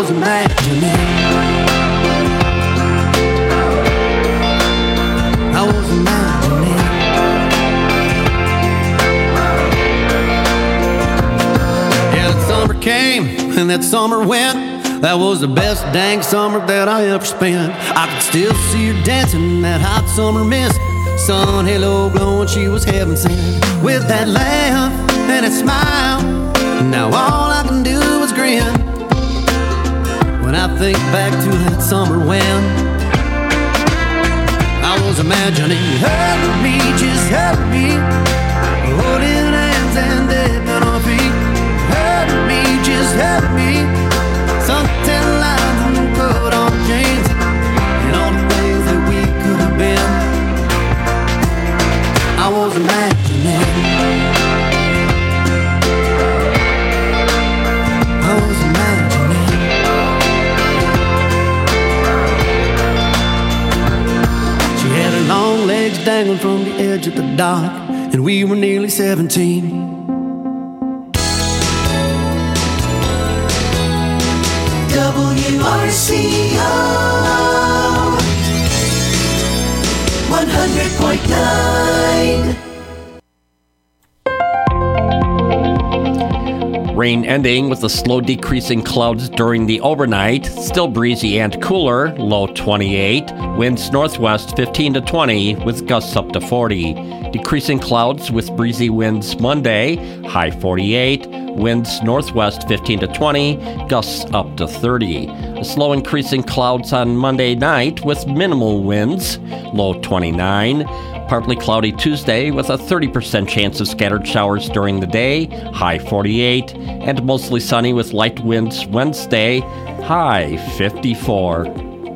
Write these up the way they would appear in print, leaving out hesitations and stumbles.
was imagining. I was imagining. Yeah, that summer came and that summer went. That was the best dang summer that I ever spent. I could still see her dancing in that hot summer mist. Sun halo glowing, she was heaven sent. With that laugh and that smile, now all I can do is grin when I think back to that summer when I was imagining, help me, just help me, holding hands and dipping our feet. Help me, just help me, suntan lines and put on jeans, and all the things that we could have been. I was imagining. I was imagining. She had her long legs dangling from the edge of the dock, and we were nearly 17. WRCO 100.9. Rain ending with a slow decreasing clouds during the overnight. Still breezy and cooler, low 28. Winds northwest 15 to 20 with gusts up to 40. Decreasing clouds with breezy winds Monday, high 48. Winds northwest 15 to 20, gusts up to 30. A slow increasing clouds on Monday night with minimal winds, low 29. Partly cloudy Tuesday with a 30% chance of scattered showers during the day, high 48. And mostly sunny with light winds Wednesday, high 54.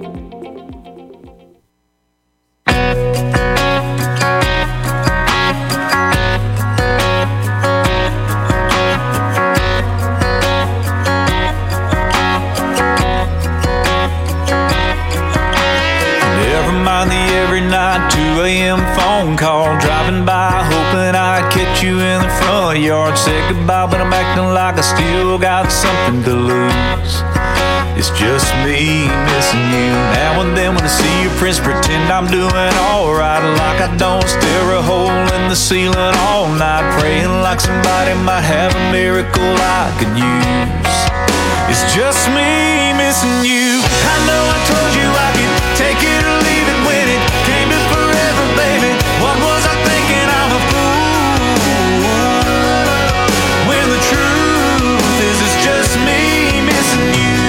Say goodbye, but I'm acting like I still got something to lose. It's just me missing you. Now and then when I see your prints, pretend I'm doing alright, like I don't stare a hole in the ceiling all night, praying like somebody might have a miracle I could use. It's just me missing you. I know I told you I could take it or leave it when it came to forever, baby. What was I thinking? I'm a fool. Just me missing you.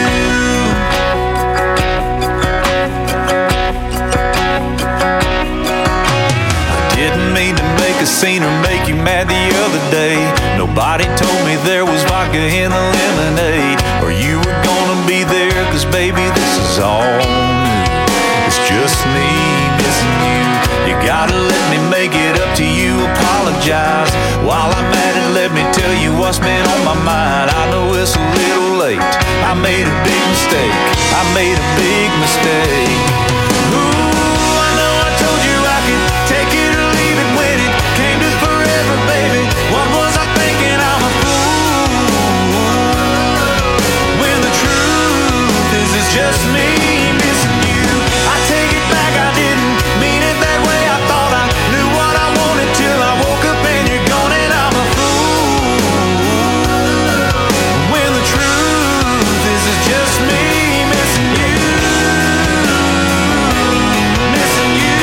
I didn't mean to make a scene or make you mad the other day. Nobody told me there was vodka in the lemonade, or you were gonna be there, cause baby this is all new. It's just me missing you. You gotta let me make it up to you, apologize. While I'm at it, let me tell you what's been on my mind. I know it's a little late, I made a big mistake, I made a big mistake. Ooh, I know I told you I could take it or leave it when it came to forever, baby. What was I thinking? I'm a fool. When the truth is it's just me missing you. I take it back, I didn't mean it that way. I thought I knew what I wanted till I woke up and you're gone and I'm a fool. When the truth is it's just me missing you. Missing you.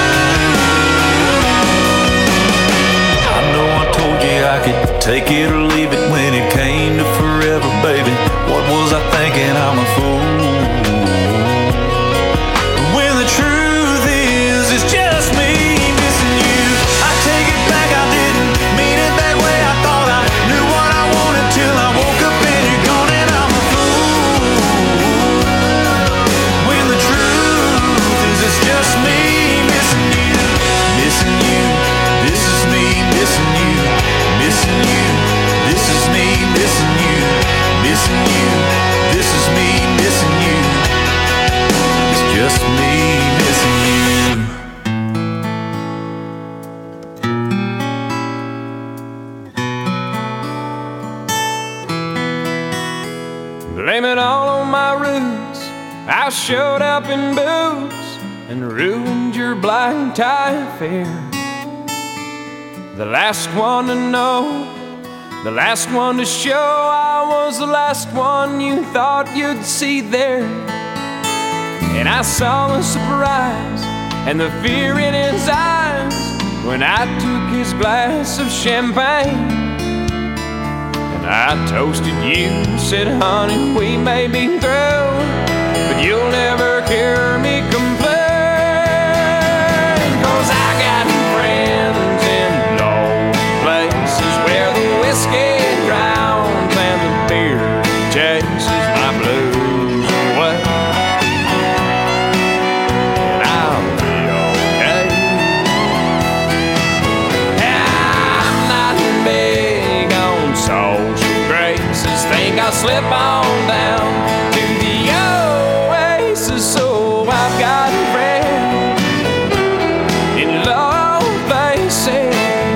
I know I told you I could take it or leave it when it came to forever, baby. What was I thinking? I'm a fool. When the truth is it's just me missing you. I take it back, I didn't mean it that way. I thought I knew what I wanted till I woke up and you're gone and I'm a fool. When the truth is it's just me missing you. Missing you. This is me missing you. Missing you. This is me missing you. Missing you. This is me missing you. It's just me missing you. Blame it all on my my roots. I showed up in boots and ruined your black tie affair. The last one to know, the last one to show, I was the last one you thought you'd see there. And I saw the surprise and the fear in his eyes when I took his glass of champagne. And I toasted you, said, honey, we may be through, but you'll never hear me complain. 'Cause I got friends in low places where the whiskey drowns and the beer chases my blues away. And I'll be okay. I'm not big on social graces. Think I'll slip on down to the oasis, so I've got friends in low places.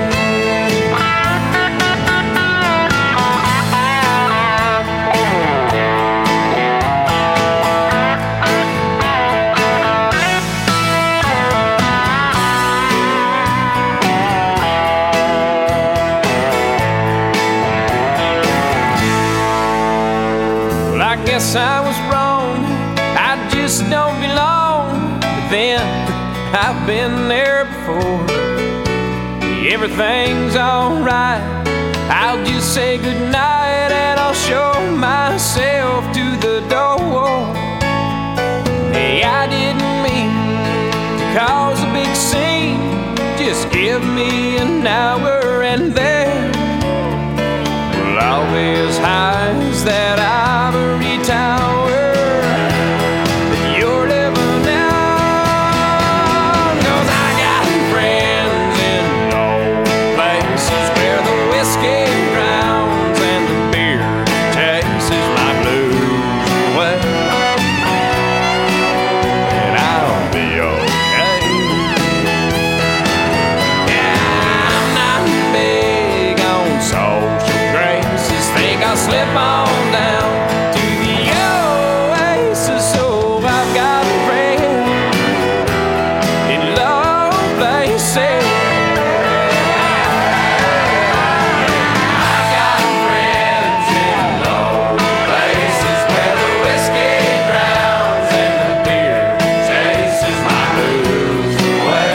Well, I guess I was wrong, I just don't belong. But then I've been there before. Everything's alright, I'll just say goodnight and I'll show myself to the door. Hey, I didn't mean to cause a big scene, just give me an hour and then we'll always highs that ivory tower that you're living on. 'Cause I got friends in low places where the whiskey drowns and the beer chases my blues away. And I'll be okay. Yeah, I'm not big on social graces. Think I'll slip on down to the oasis, so I've got friends in low places. I've got friends in low places where the whiskey drowns and the beer chases my blues away.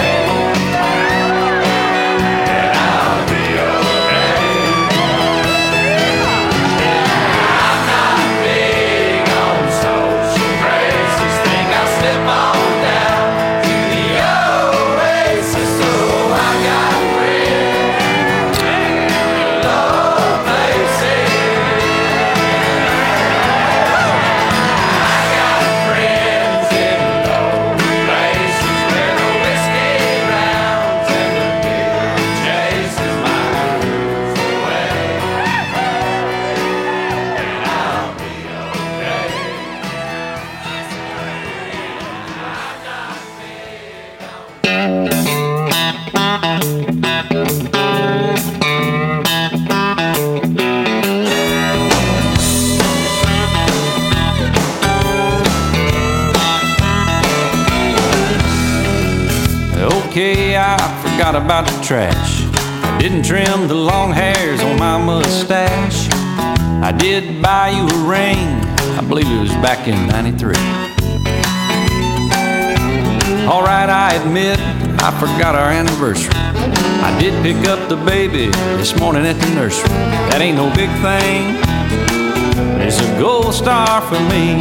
And I'll be okay. I'm not big on social graces. Think I'll slip on down to the oasis, so I got friends in low places. I got friends in low places where the whiskey drowns and the beer chases my blues away. And I'll be okay. Okay, I forgot about the trash. I didn't trim the long hairs on my mustache. I did buy you a ring, I believe it was back in '93. Alright, I admit, I forgot our anniversary. I did pick up the baby this morning at the nursery. That ain't no big thing, it's a gold star for me.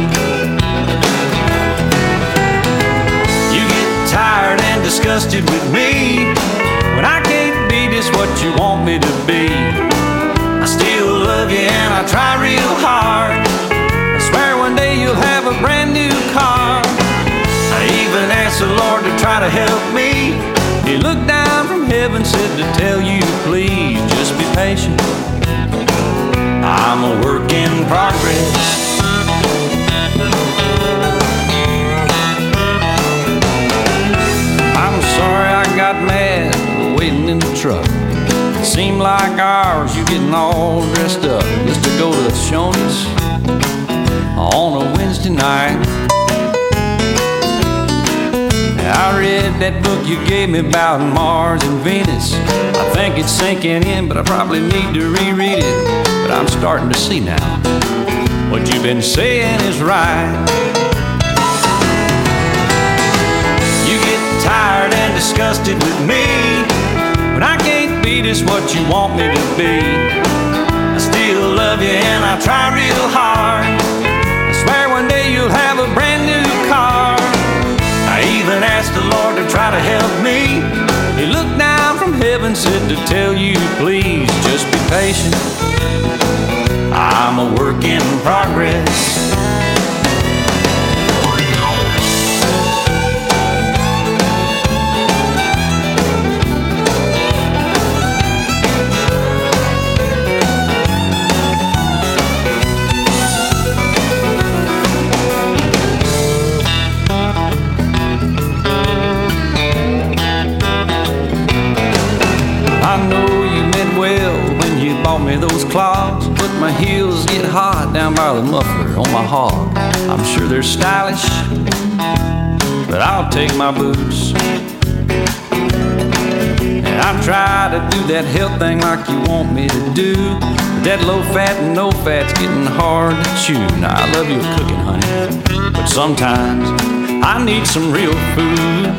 You get tired and disgusted with me when I can't be just what you want me to be. I still love you and I try real hard. I swear one day you'll have a brand new car. I even asked the Lord to try to help me. He looked down from heaven, said to tell you, please just be patient. I'm a work in progress. I'm sorry I got mad waiting in the truck. It seemed like hours you getting all dressed up just to go to Shoney's on a Wednesday tonight. I read that book you gave me about Mars and Venus. I think it's sinking in, but I probably need to reread it. But I'm starting to see now what you've been saying is right. You get tired and disgusted with me when I can't be just what you want me to be. I still love you and I try real hard. I swear one day you'll have a brand new car. I even asked the Lord to try to help me. He looked down from heaven, said to tell you, please just be patient. I'm a work in progress. I know you meant well when you bought me those clogs, but my heels get hot down by the muffler on my hog. I'm sure they're stylish, but I'll take my boots. And I try to do that health thing like you want me to do, but that low fat and no fat's getting hard to chew. Now I love your cooking, honey, but sometimes I need some real food.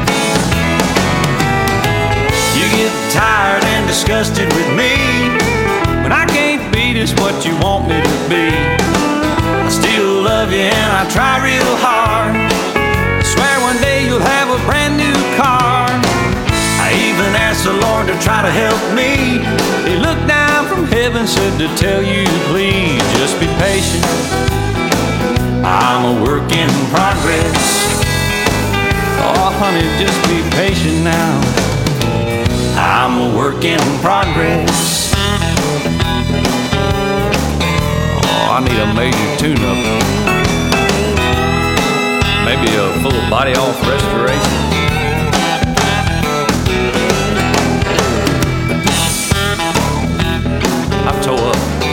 You get tired and disgusted with me when I can't be just what you want me to be. I still love you and I try real hard. I swear one day you'll have a brand new car. I even asked the Lord to try to help me. He looked down from heaven, said to tell you, please just be patient. I'm a work in progress. Oh honey, just be patient now. I'm a work in progress. Oh, I need a major tune-up. Maybe a full body-off restoration. I'm tore up.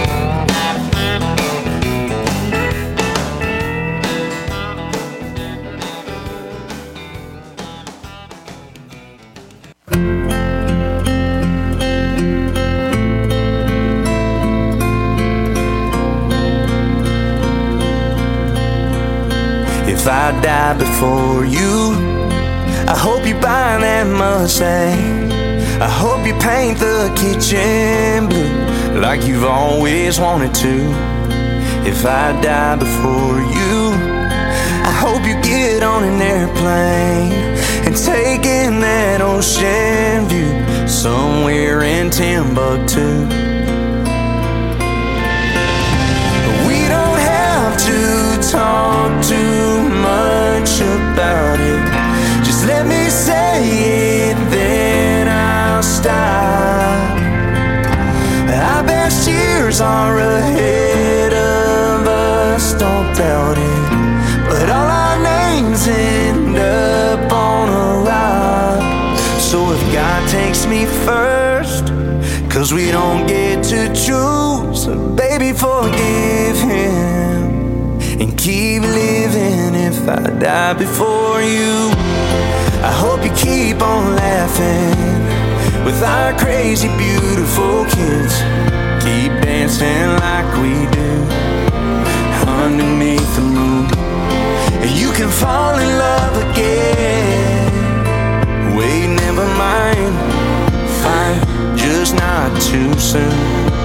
If I die before you, I hope you buy that Mustang. I hope you paint the kitchen blue like you've always wanted to. If I die before you, I hope you get on an airplane and take in that ocean view somewhere in Timbuktu. We don't have to talk too much about it. Just let me say it, then I'll stop. Our best years are ahead of us, don't doubt it. But all our names end up on a rock. So if God takes me first, 'cause we don't get to choose, baby, forgive him and keep living. If I die before you, I hope you keep on laughing with our crazy beautiful kids. Keep dancing like we do underneath the moon, and you can fall in love again. Wait, never mind, fine, just not too soon.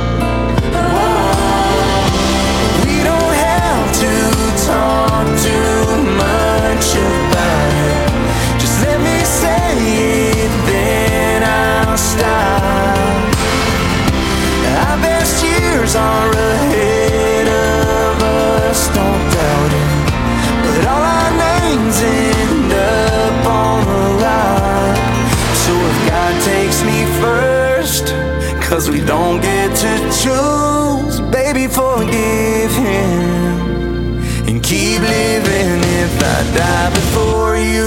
We don't have to talk too much about it. Just let me say it, then I'll stop. Our best years are ahead of us, don't doubt it. But all our names end up on a rock. So if God takes me first, 'cause we don't get to choose, baby, forgive him and keep living. If I die before you,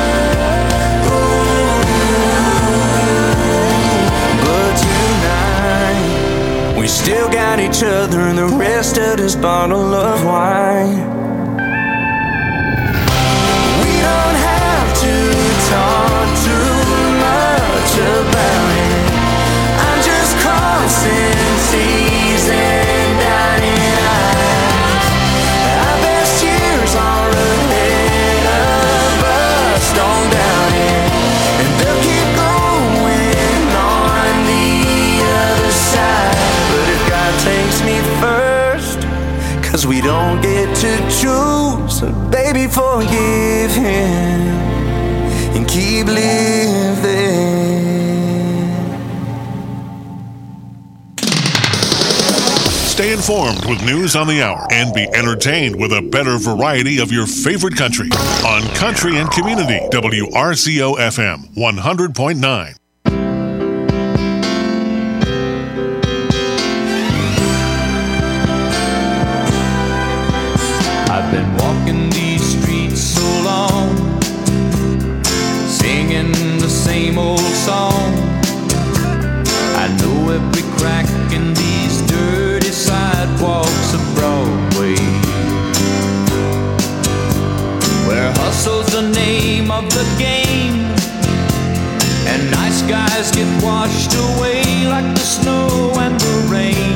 but tonight still got each other and the rest of this bottle of wine. We don't have to talk too much about it. I'm just crossing T's and dotting I's. Our best years are ahead of us, don't doubt it. And they'll keep going on the other side. But if God takes me first, 'cause we don't get to choose, so baby forgive him and keep living. Stay informed with news on the hour and be entertained with a better variety of your favorite country on Country and Community, WRCO FM 100.9. I've been walking these streets so long, singing the same old song. I know every crack in these dirty sidewalks of Broadway, where hustle's the name of the game, and nice guys get washed away like the snow and the rain.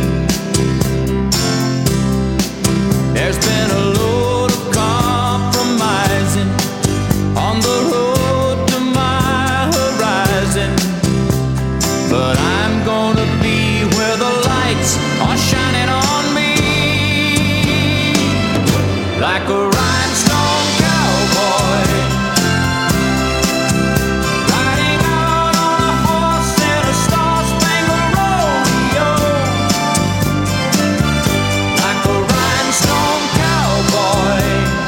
There's been a load of compromising on the road to my horizon, but I'm gonna be where the lights are shining on me, like a rhinestone cowboy, riding out on a horse in a star-spangled rodeo, like a rhinestone cowboy,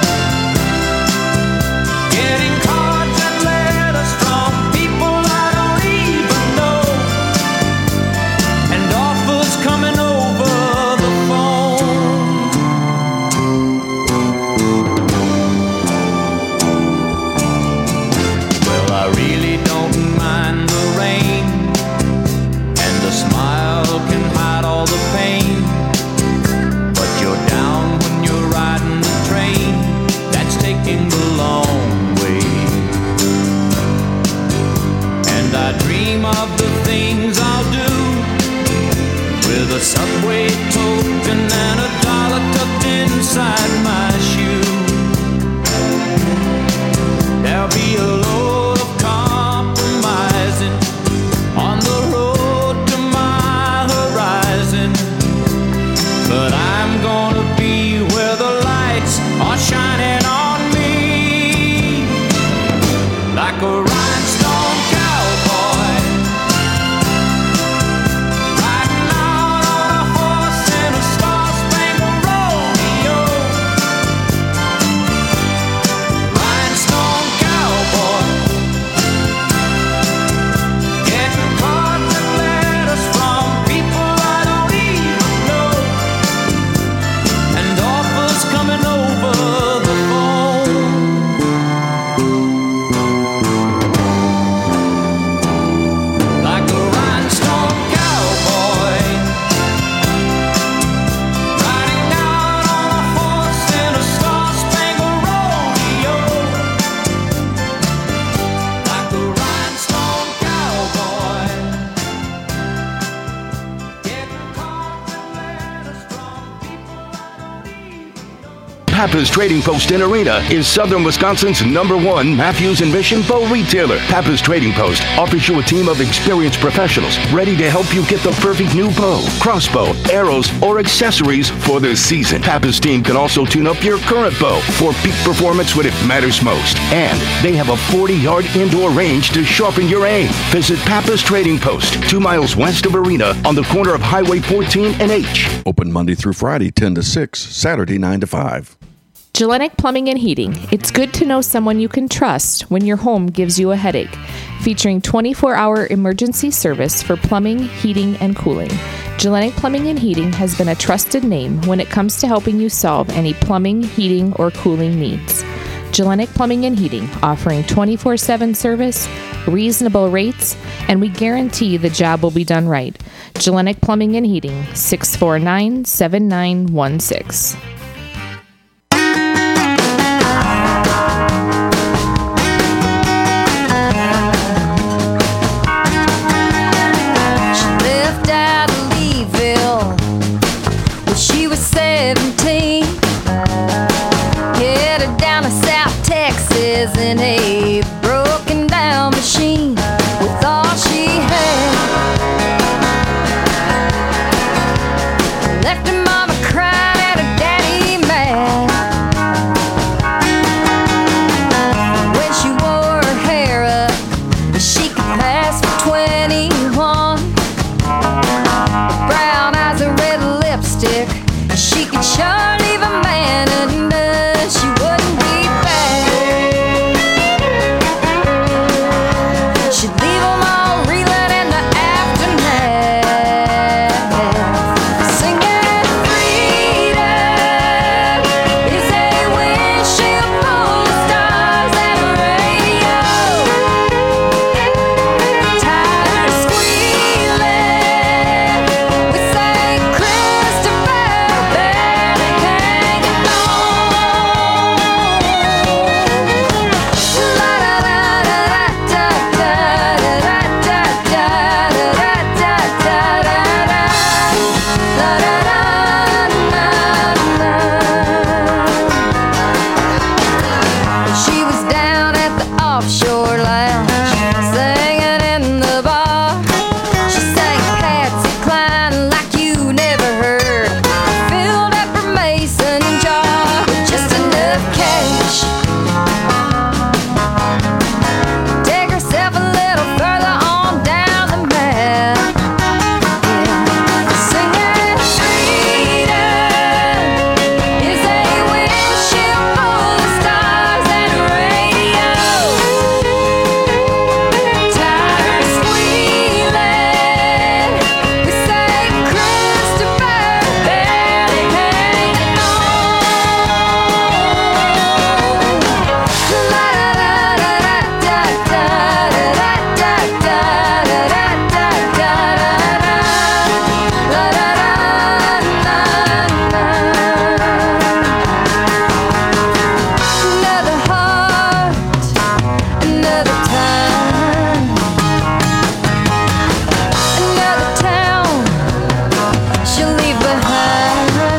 getting cards and letters from people I don't even know, and offers coming over the phone. Well, I really don't mind the rain, and the smile can hide all the pain, but you're down when you're riding the train that's taking the long way. And I dream of the things I'll do with a subway token and $1 tucked inside my shoe. There'll be a load of compromising on the road to my horizon, but I'm gonna be where the lights are shining on me, like a rhinestone cowboy, riding out on a horse in a star-spangled rodeo, rhinestone cowboy, getting cards and letters from people I don't even know, and offers coming over the phone. Like a rhinestone cowboy, riding out on a horse in a star-spangled rodeo, like a rhinestone cowboy, getting cards and letters from people I don't even know. Pappas Trading Post in Arena is Southern Wisconsin's #1 Matthews and Mission bow retailer. Pappas Trading Post offers you a team of experienced professionals ready to help you get the perfect new bow, crossbow, arrows, or accessories for this season. Pappas team can also tune up your current bow for peak performance when it matters most. And they have a 40-yard indoor range to sharpen your aim. Visit Pappas Trading Post, 2 miles west of Arena on the corner of Highway 14 and H. Open Monday through Friday, 10 to 6, Saturday, 9 to 5. Gillenick Plumbing and Heating. It's good to know someone you can trust when your home gives you a headache. Featuring 24-hour emergency service for plumbing, heating, and cooling. Gillenick Plumbing and Heating has been a trusted name when it comes to helping you solve any plumbing, heating, or cooling needs. Gillenick Plumbing and Heating, offering 24/7 service, reasonable rates, and we guarantee the job will be done right. Gellenic Plumbing and Heating, 649-7916. She was 17, headed down to South Texas in a broken down machine with all she had. Left her mama crying and her daddy mad. When she wore her hair up, she could pass for 21. Brown eyes and red lipstick, she could sure leave a man undone. She wouldn't be bad. She'd leave them all reeling in the aftermath, singing freedom is a windshield full of stars and a radio. Tired of squealing, we sang Christopher. She was down at the offshore lounge, singing in the bar. She sang Patsy Cline like you never heard. Filled up her mason jar with just enough cash. Take herself a little further on down the map. Singing freedom is a windshield full of stars and a radio. Tired of squealing, we sang Christopher, barely hanging on. Another heart, another time, another town she'll leave behind.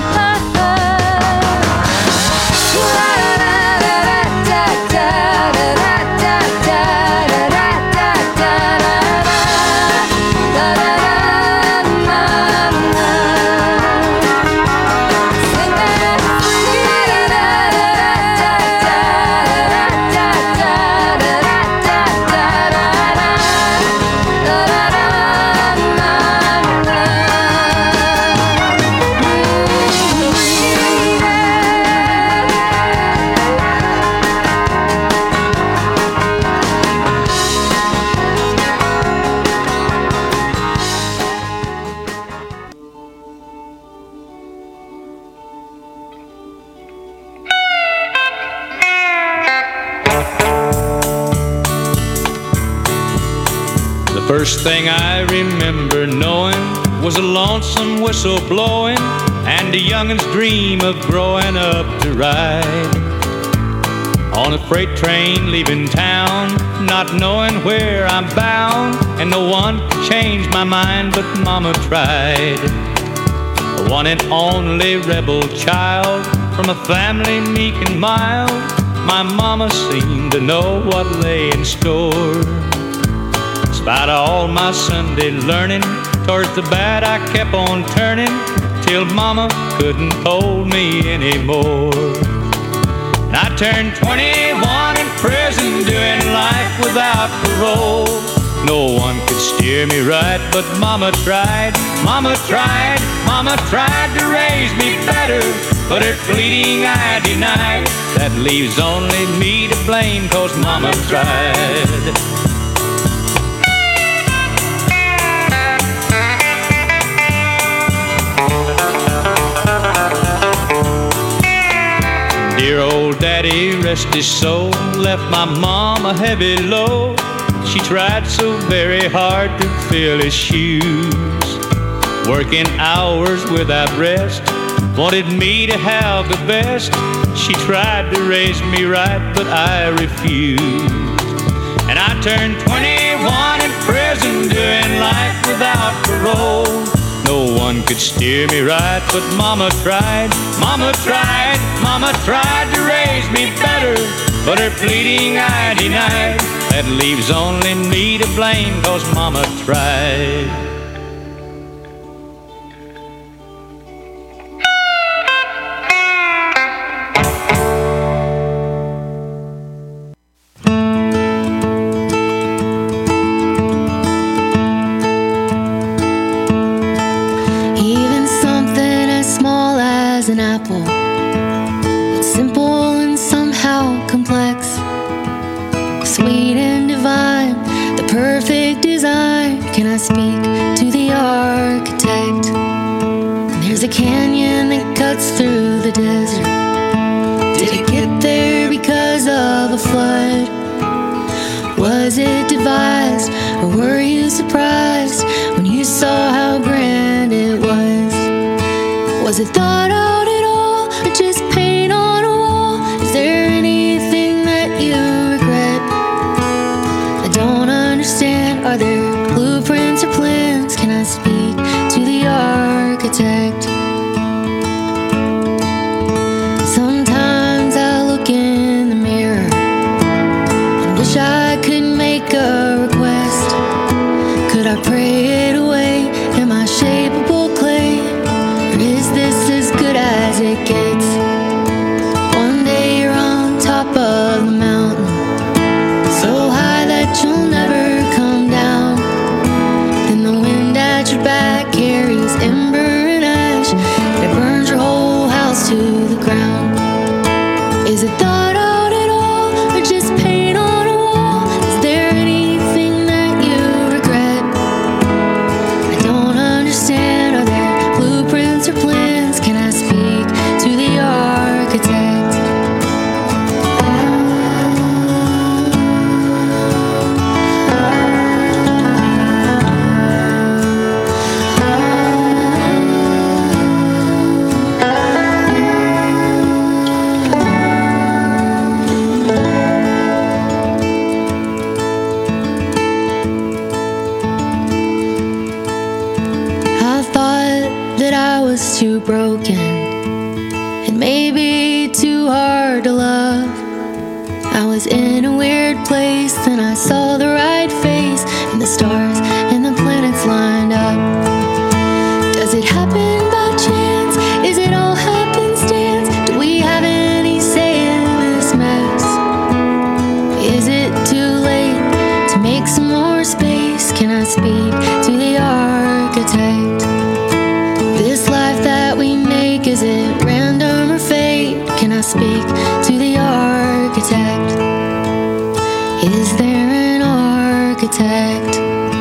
The first thing I remember knowing was a lonesome whistle blowing and a youngin's dream of growing up to ride on a freight train leaving town, not knowing where I'm bound, and no one could change my mind but Mama tried. The one and only rebel child from a family meek and mild, my Mama seemed to know what lay in store. In spite of all my Sunday learning, towards the bad I kept on turning, till Mama couldn't hold me anymore. And I turned 21 in prison, doing life without parole. No one could steer me right, but Mama tried, Mama tried, Mama tried to raise me better, but her pleading I denied. That leaves only me to blame, 'cause Mama tried. Dear old daddy, rest his soul, left my mom a heavy load. She tried so very hard to fill his shoes, working hours without rest, wanted me to have the best. She tried to raise me right, but I refused. And I turned 21 in prison, doing life without parole. No one could steer me right, but Mama tried, Mama tried, Mama tried to raise me better, but her pleading I denied. That leaves only me to blame, 'cause Mama tried. An apple, it's simple and somehow complex, sweet and divine, the perfect design. Can I speak to the architect? There's a canyon that cuts through the desert. Did it get there because of a flood? Was it devised, or were you surprised when you saw how grand it was? Was it thought out at all, or just paint on a wall? Is there anything that you regret? I don't understand. Are there blueprints or plans? Can I speak to the architect? Sometimes I look in the mirror and wish I could make a request. Could I pray it away? Am I shapeable clay? Is this as good as it gets? One day you're on top of the mountain, so high that you'll never come down. Then the wind at your back carries ember and ash, and it burns your whole house to the ground. Is it thought out at all, or just paint on a wall? Is there anything that you regret? I don't understand. Are there blueprints or plans? Can I speak to the architect? I thought that I was too broken and maybe too hard to love. I was in a weird place and I saw the right face, and the stars and the planets lined up. Does it happen by chance? Is it all happenstance? Do we have any say in this mess? Is it too late to make some more space? Can I speak to the architect? This life that we make, is it random or fate? Can I speak to the architect? Is there an architect?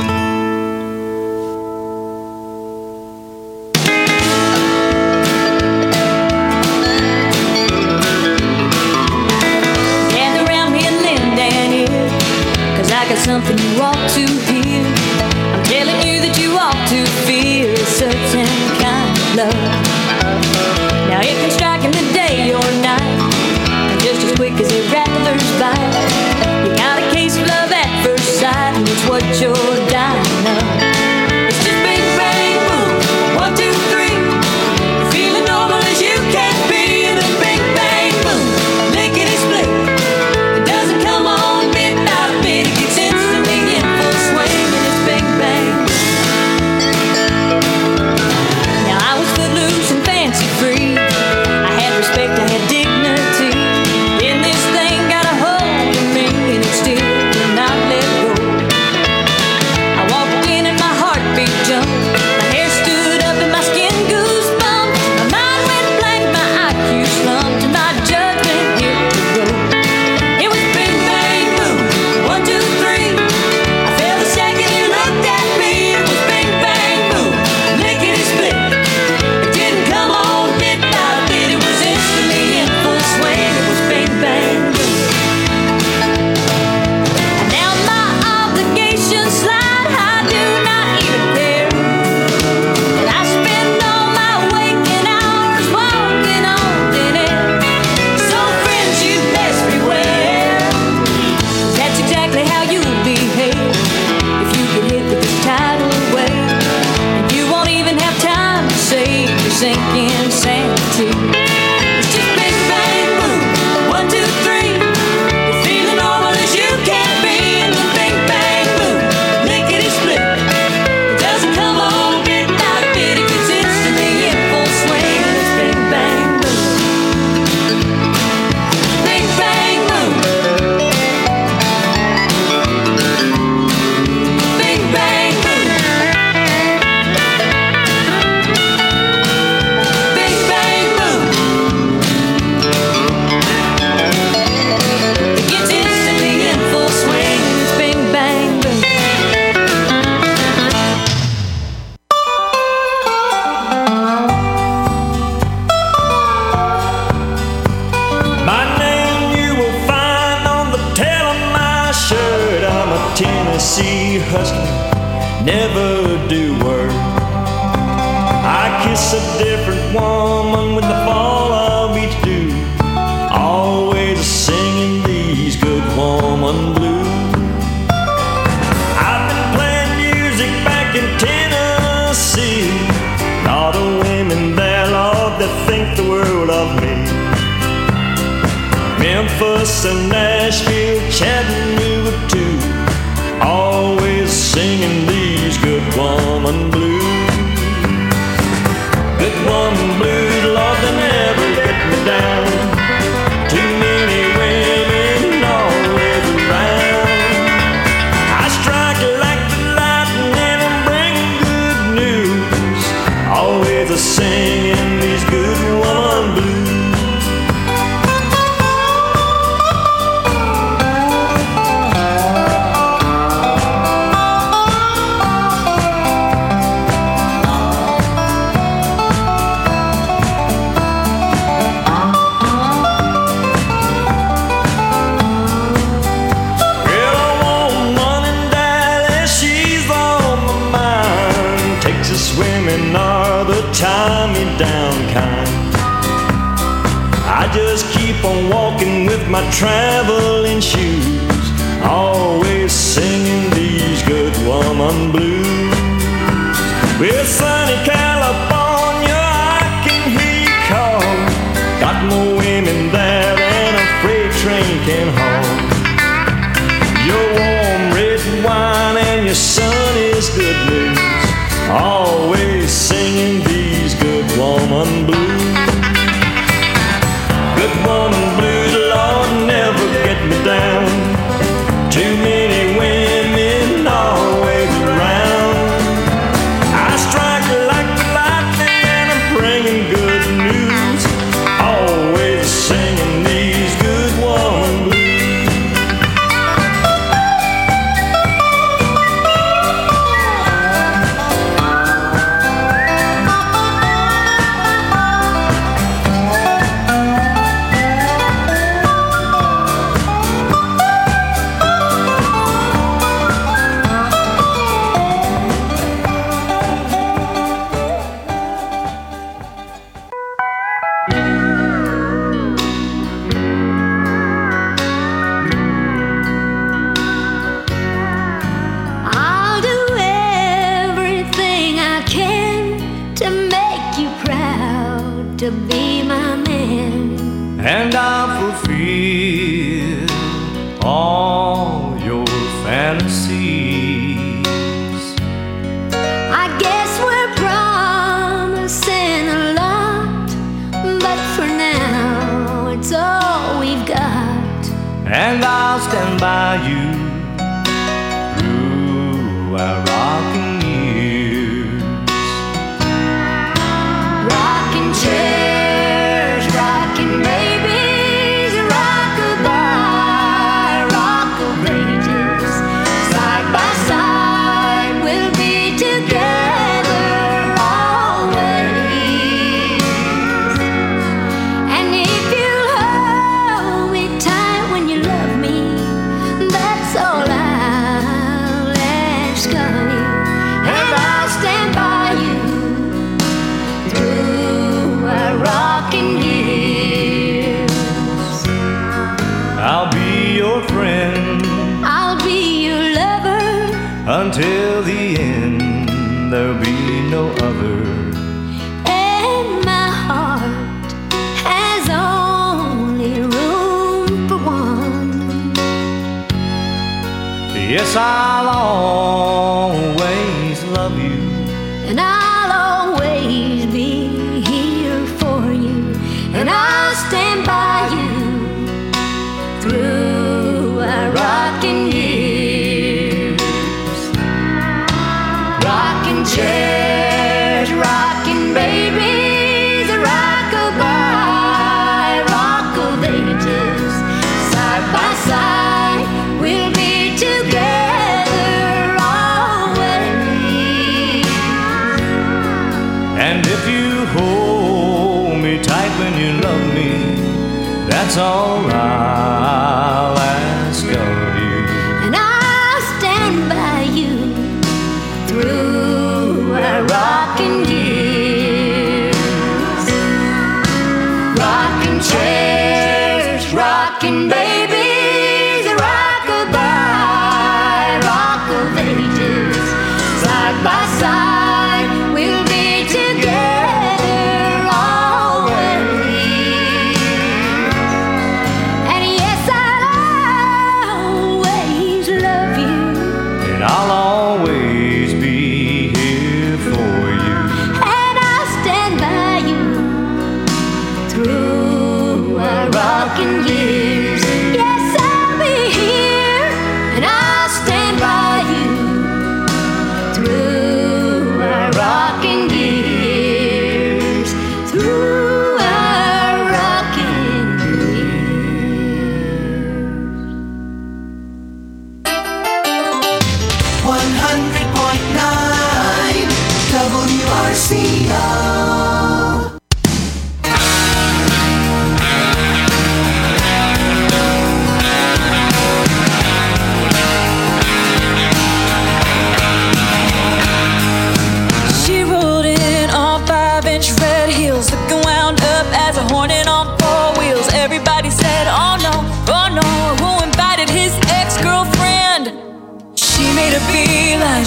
Gather around me and lend an ear, 'cause I got something you ought to hear. I'm telling you that you ought to feel a certain kind of love. Now it can strike in the day or night, and just as quick as a rattler's bite. You got a case of love at first sight, and it's what you're dying of. It's just bing, bang, boom, 1, 2, 3. You're feeling normal as you can be, and then bing, bang, boom, lickety split. It doesn't come on bit by bit, it gets instantly in full swing, and it's bing, bang. Now I was footloose and fancy free. I had respect, I had dignity. Then this thing got a hold of me, and it still will not let go. evildoer. I kiss a different woman with the fall of each dew, always singing these good woman blues. I've been playing music back in Tennessee, all the women there, Lord, that think the world of me. Memphis and Nashville, Chattanooga too, always singing these good woman blues. Good woman blues, Lord, they never let me down. Too many women always around. I strike like the lightning and I'm bringing good news, always a singing these good woman blues. Tie me down kind. I just keep on walking with my traveling shoes, always singing these good woman blues. With sunny California, I can hear you call. Got more women there than a freight train can haul. Your warm red wine and your sun is good news, always singing these good woman blues. Good woman blues, Lord, never get me down. Too many women always around. I strike like the lightning and I'm bringing good news, always singing these good woman blues. To be my man, and I'll fulfill all your fantasies. I guess we're promising a lot, but for now it's all we've got. And I'll stand by you through our rocking years. Rocking chairs, rocking babies, rock-a-bye, rock of ages. Side by side we'll be together always. And if you'll hold me tight when you love me, that's all I'll ask of you. And I'll stand by you through our rocking years. I'll be your friend, I'll be your lover, until the end there'll be no other. and my heart has only room for one. Yes, I'll always love you, And I'll always be here for you, and I'll stand by you through our rocking years. Rocking chairs, rocking babies, rock-a-bye, rock of ages. Side by side we'll be together always. and if you hold me tight when you love me, that's all I'll ask of you. And I'll stand by you through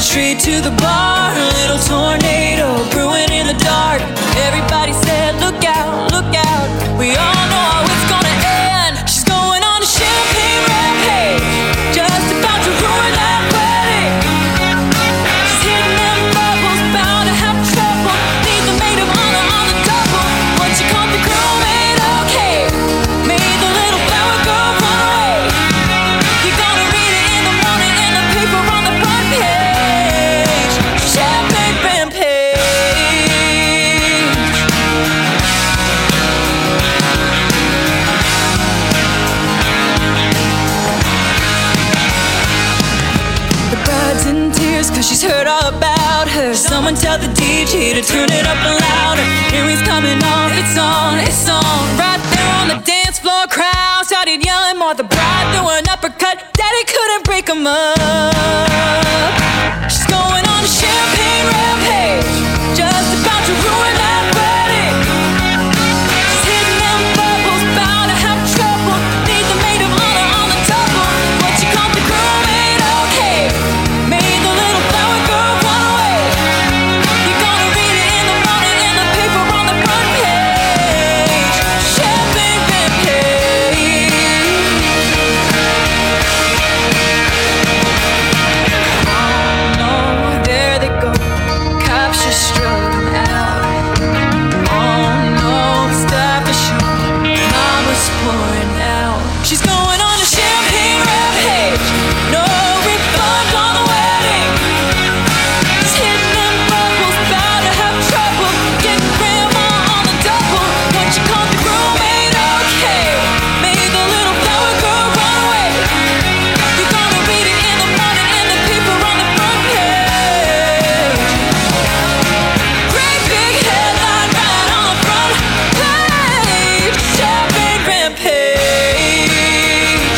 street to the bar, a little tornado brewing in the dark. Everybody said, look out, look out. We all know how it's gonna end. She's going on a champagne rampage, just about to ruin that wedding. She's hitting them bubbles, bound to have trouble. Needs a maid of honor on the double. Once you come to groom it, okay. Made the little flower girl run away. You're gonna read it in the morning in the paper on the front page. Champagne rampage. The bride's in tears cause she's heard all about her. Someone tell the DJ to turn it up louder. Earrings coming off, it's on, it's on. Right there on the dance floor, crowd started yelling more. The bride threw an uppercut, daddy couldn't break 'em up. She's going on a champagne rampage, just about to ruin that wedding. She's hitting them bubbles, bound to have trouble. Needs a maid of honor on the double. What you come to groom it, okay. Made the little flower girl run away. You're gonna read it in the morning in the paper on the front page. Champagne rampage. Oh no, there they go. Cops just strutting out. Oh no, stop the show. Mama's pouring out. She's going on a champagne rampage. No refund on the wedding. She's hitting them bubbles, bound to have trouble. Getting grandma on the double. Once you come to groom ain't okay. Made the little flower girl run away. You're gonna read it in the morning in the paper on the front page. Great big headline right on the front page. Champagne rampage.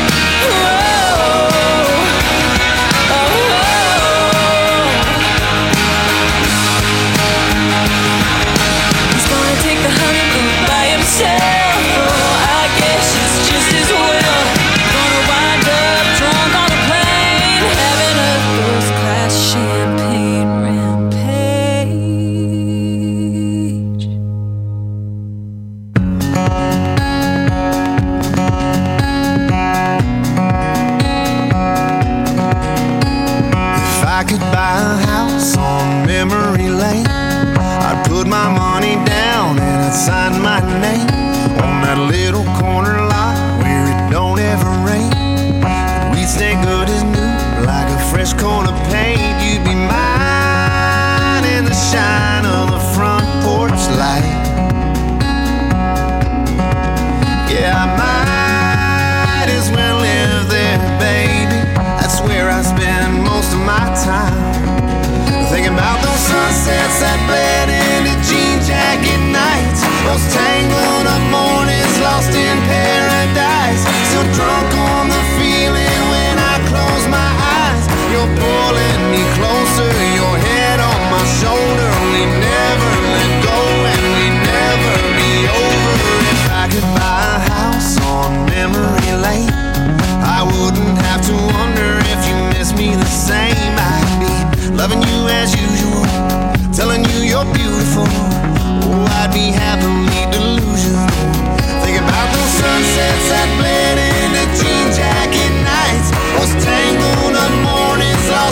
Whoa. He's gonna take the honeymoon by himself. Oh, I guess it's just as well. Gonna wind up drunk on a plane, having a first-class champagne rampage. If I could buy a house on memory lane, I'd put my money down and I'd sign my name on that little corner lot where it don't ever rain. We'd stay good as new, like a fresh coat of paint. You'd be mine in the shine of the front porch light. Yeah, I might as well live there, baby. That's where I spend most of my time. Thinking about those sunsets that bled into jean jacket nights. Those tangled up mornings lost in paradise. Still drunk on the feeling when I close my eyes. You're pulling me closer, your head on my shoulder. We never let go and we never be over. If I could buy a house on memory lane, I wouldn't have to wonder if you miss me the same. I'd be loving you as usual, telling you you're beautiful. Oh, I'd be happily delusional. Think about those sunsets that bled into jean jacket nights. Those tangled up mornings lost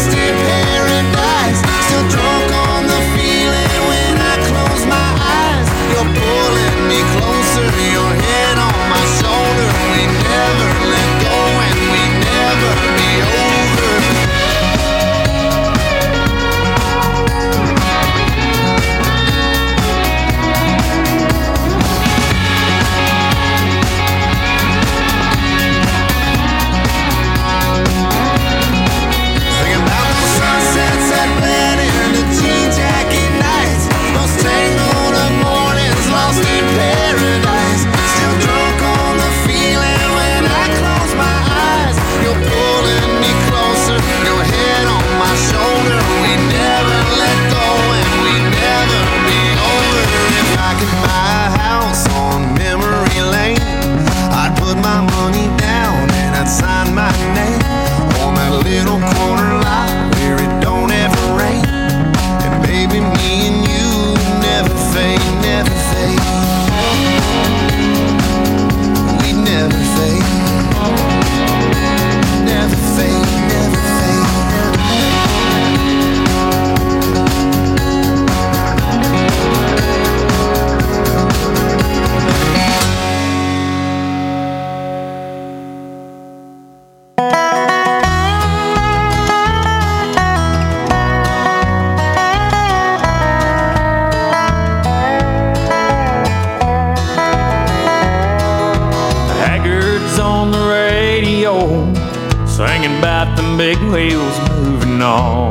wheels moving on.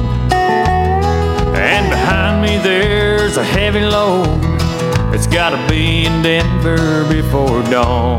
And behind me there's a heavy load. It's gotta be in Denver before dawn.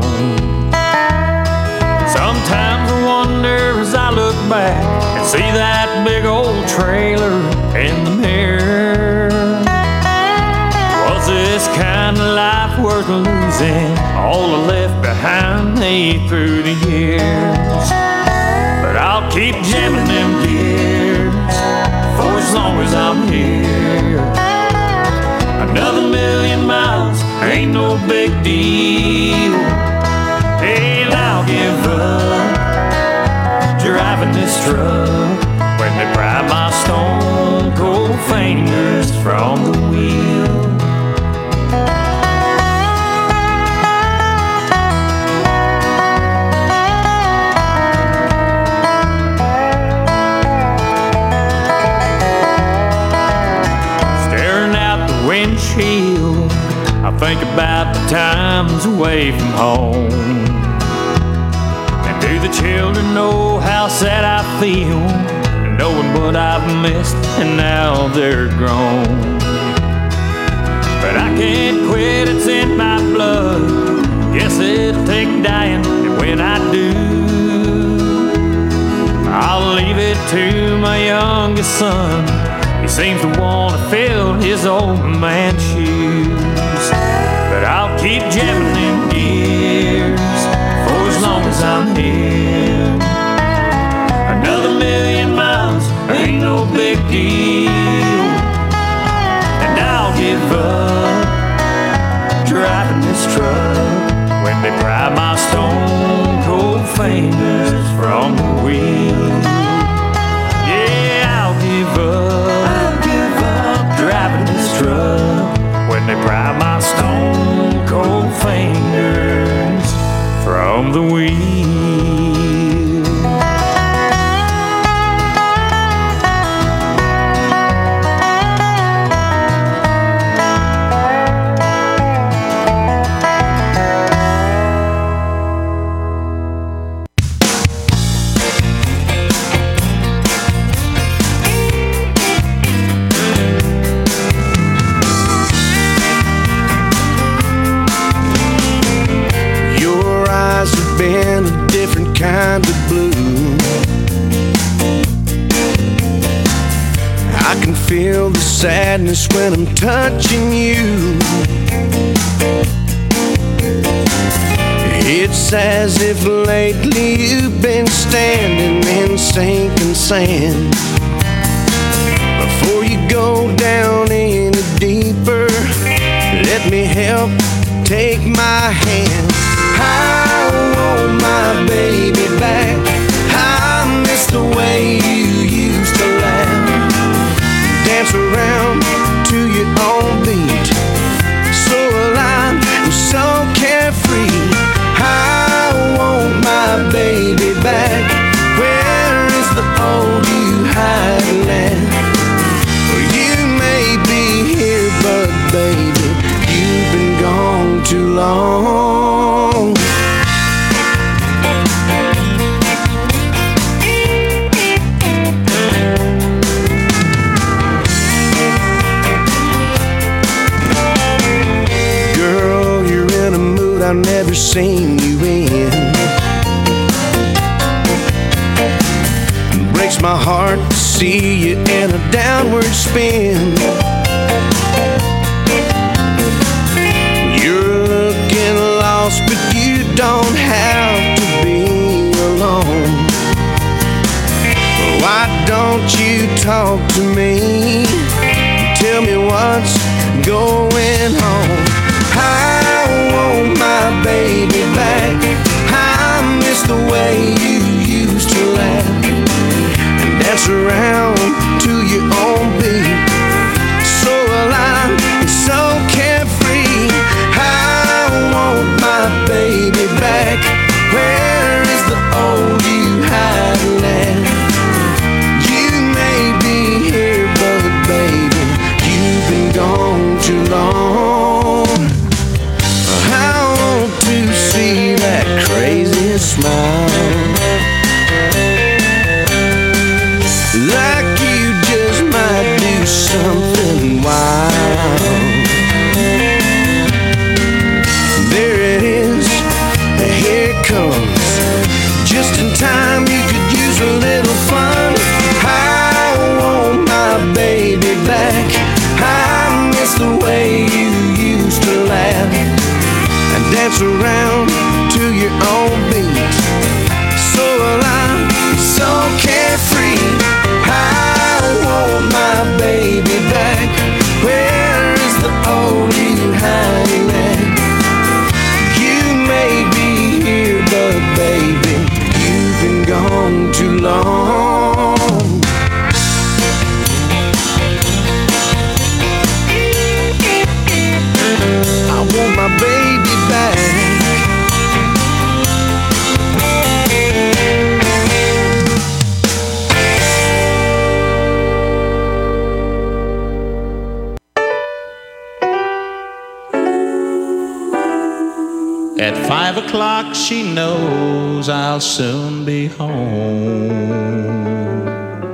Sometimes I wonder as I look back and see that big old trailer in the mirror. Was this kind of life worth losing? All I left behind me through the years. But I'll keep jamming them gears for as long as I'm here. Another 1,000,000 miles ain't no big deal. And I'll give up driving this truck when they pry my stone cold fingers from the wheel. Staring out the windshield, I think about the times away from home. And do the children know how sad I feel, knowing what I've missed and now they're grown? But I can't quit, it's in my blood. Guess it'll take dying, and when I do, I'll leave it to my youngest son. He seems to want to fill his old man's shoes. But I'll keep jamming them gears for as long as I'm here. Another 1,000,000 miles ain't no big deal. And I'll give up driving this truck when they pry my stone cold fingers from the wheel. Yeah, I'll give up driving this truck when they pry my stone cold fingers from the wheel. Been a different kind of blue. I can feel the sadness when I'm touching you. It's as if lately you've been standing in sinking sand. Before you go down any deeper, let me help take my hand. I want my baby back. I miss the way you used to laugh, dance around to your own beat, so alive and so carefree. I want my baby back. Where is the old you hiding at? Well, you may be here, but baby, you've been gone too long. I've never seen you in. It breaks my heart to see you in a downward spin. You're looking lost, but you don't have to be alone. Why don't you talk to me? Tell me what's going on. I want my baby back. I miss the way you used to laugh and dance around to your own beat, so alive and so carefree. I want my baby back. Where is the old you hiding at? You may be here, but baby, you've been gone too long. I want to see that crazy smile. dance around to your own beat. So alive, so carefree. I want my baby back. Where is the old you hiding at? You may be here, but baby, you've been gone too long. I want my baby back. At 5 o'clock she knows I'll soon be home.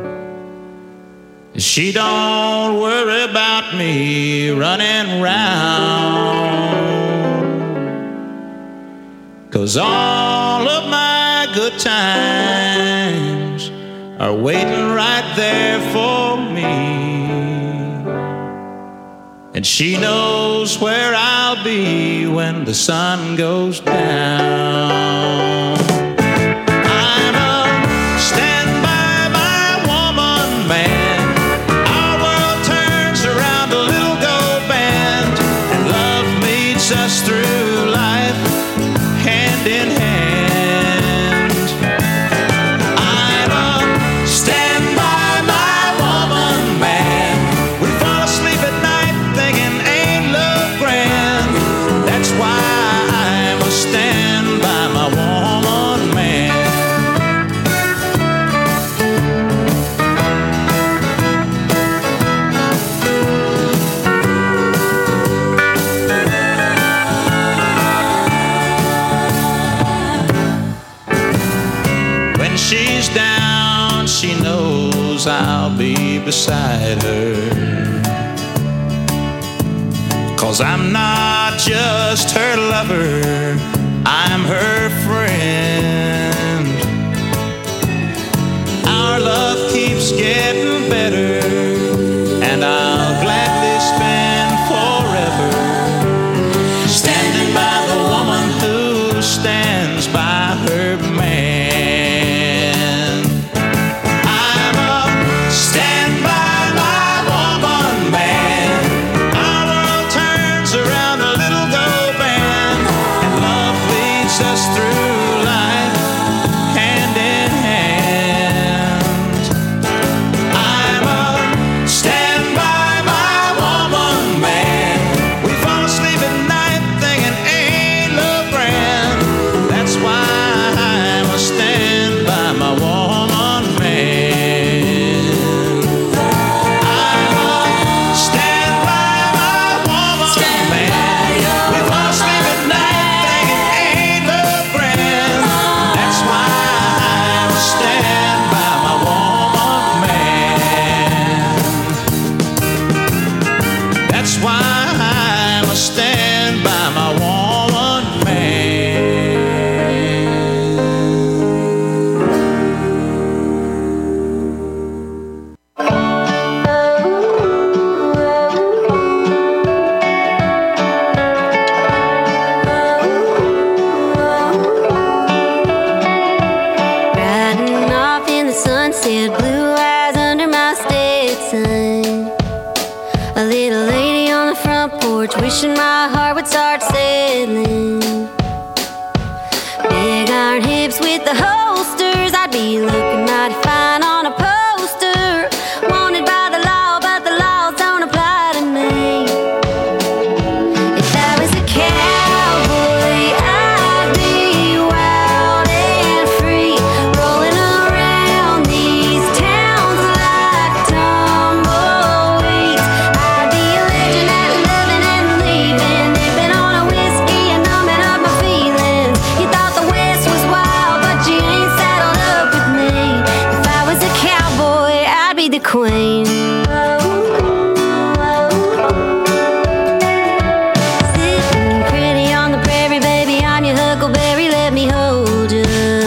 She don't worry about me running round, 'cause all of my good times are waiting right there for me. And she knows where I'll be when the sun goes down. I'm a stand by my woman man. Our world turns around a little gold band, and love meets us through life hand in hand. I'm a stand by my woman man. We fall asleep at night thinking ain't love grand. That's why I must stand by my woman man. When she's down, she knows I'll be beside her, 'cause I'm not just her lover, I'm her friend. Our love keeps getting better, and I'll gladly spend forever standing by the woman who stands by her man. I'm a stand by my woman man. Our world turns around a little gold band, and love leads us through life hand in hand. I'm a stand by my woman man. We fall asleep at night thinking ain't love grand. That's why I must stand by my woman man. I'm a stand by my woman man. We fall asleep at night thinking ain't love grand. That's why I must stand by my woman man. That's why I must stand by my woman man. Riding off in the sunset, blue eyes under my Stetson. A little lady on the front porch, wishing my heart would start settling. Big iron hips with the holsters, I'd be looking mighty fine on a poster. Wanted by the law, but the laws don't apply to me. If I was a cowboy, I'd be wild and free, rolling around these towns like tumbleweeds. I'd be a legend at loving and leaving, dipping on a whiskey and numbing up my feelings. You thought the West was wild, but you ain't saddled up with me. If I was a cowboy, I'd be the queen. Sitting pretty on the prairie, baby, I'm your huckleberry, let me hold you.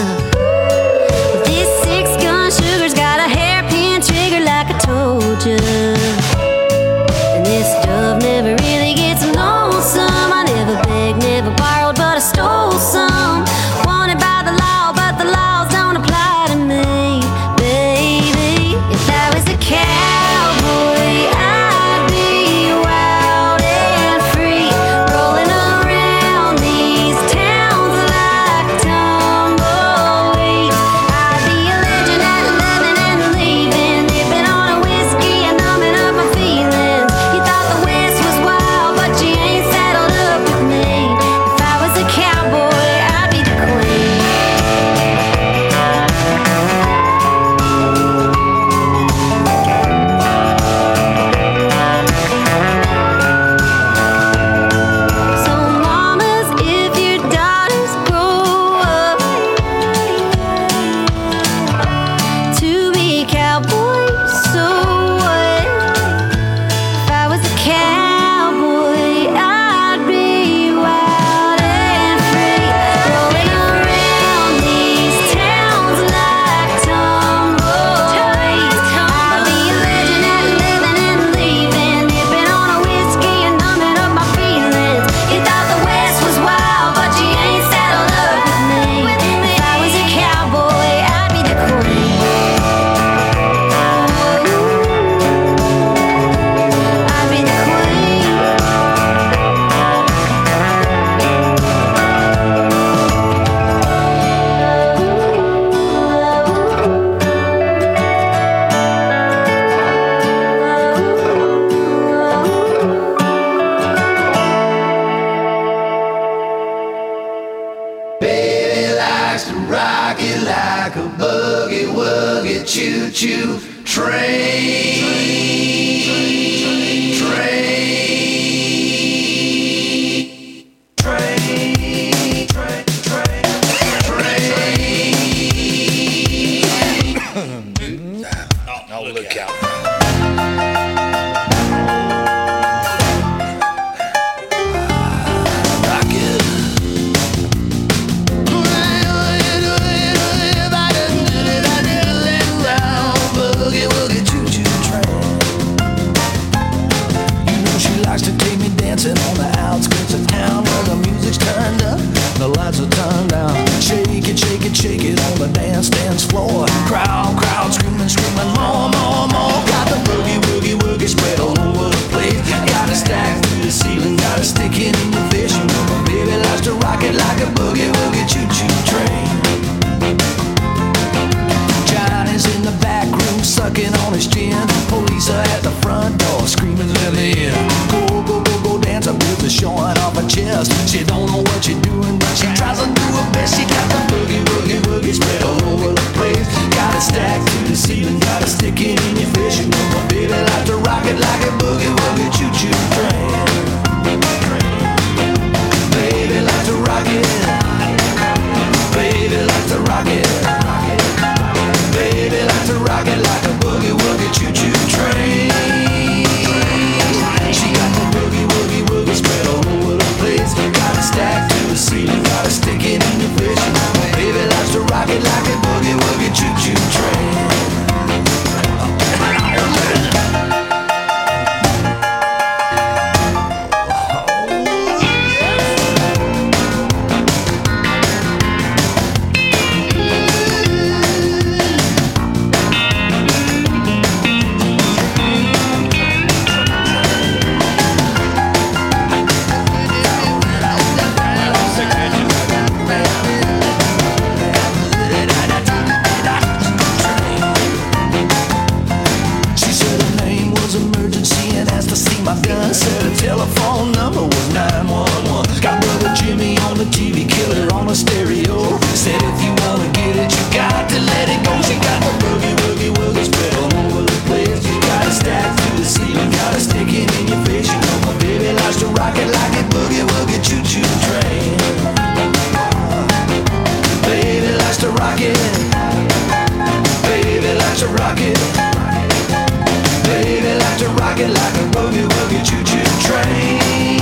This 6-gun sugar's got a hairpin trigger like I told you. And this stuff never really gets lonesome. I never begged, never borrowed, but I choo-choo train. Look out. On the outskirts of town where the music's turned up, the lights are turned down. Shake it, shake it, shake it on the dance floor. Crowd screaming, screaming, more, more, more. Got the boogie, woogie, woogie spread all over the place. Got it stacked through the ceiling, got it sticking in your face. You know my baby likes to rock it like a boogie, woogie, choo-choo train. Johnny's in the back room sucking on his gin. Police are at the front door screaming, let me in. Go, go, go, go dance. Her boobs are showing off her chest. She don't know what she's doing, but she tries to do her best. She got the boogie, woogie, woogie spread all over the place. Got it stacked to the ceiling, got it sticking in your face. You know my baby likes to rock it like a boogie, woogie, choo-choo train. Baby likes to rock it. Baby likes to rock it. Baby likes to rock it like a boogie, woogie, choo-choo train. She got the boogie, woogie, woogie spread all over the place. Got it stacked to the ceiling, got it sticking in your face. You know my baby likes to rock it like a boogie, woogie, choo-choo train. Telephone number was 911. Got brother Jimmy on the TV, killer on the stereo. Said if you wanna get it, you got to let it go. She got the boogie, woogie, woogie spread all over the place. You got it stacked to the ceiling, got it sticking in your face. You know my baby likes to rock it like a boogie, woogie, choo-choo train. Baby likes to rock it. Baby likes to rock it. Baby likes to rock it like a boogie, woogie, choo-choo train.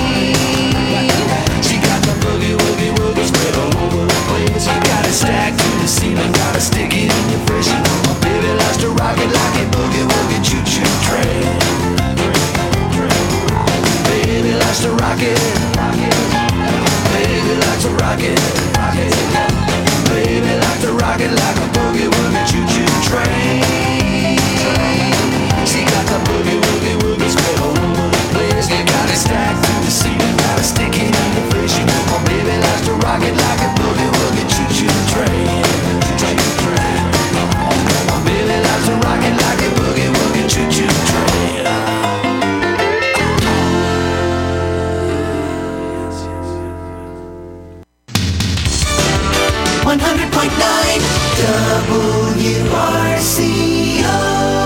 She got the boogie, woogie, woogie spread all over the place. You got it stacked to the ceiling, got it sticking in your face. You know my baby likes to rock it like a boogie, woogie, choo-choo train. Baby likes to rock it. Baby likes to rock it. Baby likes to rock it like a boogie, woogie, choo-choo train. She got the boogie, woogie, woogie spread all over the place. You got it stacked to the ceiling, got it sticking in your face. You know my baby likes to rock it like a boogie, woogie, choo-choo train. My baby likes to rock it like a boogie, woogie, choo-choo train. 100.9 WRCO.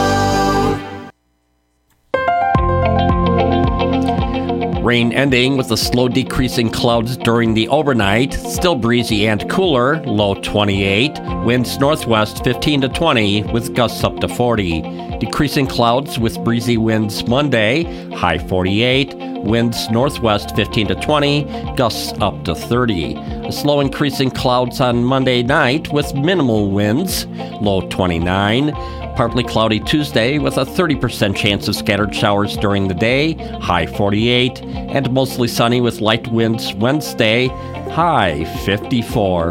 Rain ending with the slow decreasing clouds during the overnight. Still breezy and cooler, low 28. Winds northwest 15 to 20 with gusts up to 40. Decreasing clouds with breezy winds Monday, high 48. Winds northwest 15 to 20, gusts up to 30. A slow increasing clouds on Monday night with minimal winds, low 29. Partly cloudy Tuesday with a 30% chance of scattered showers during the day, high 48. And mostly sunny with light winds Wednesday, high 54.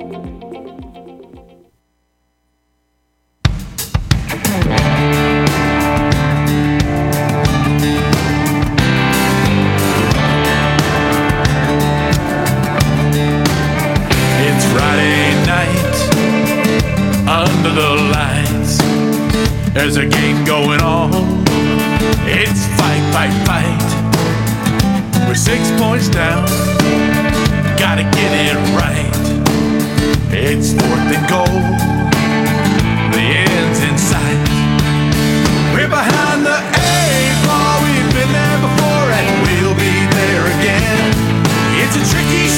There's a game going on. It's fight, fight, fight. We're 6 points down. Gotta get it right. It's 4th and goal. The end's in sight. We're behind the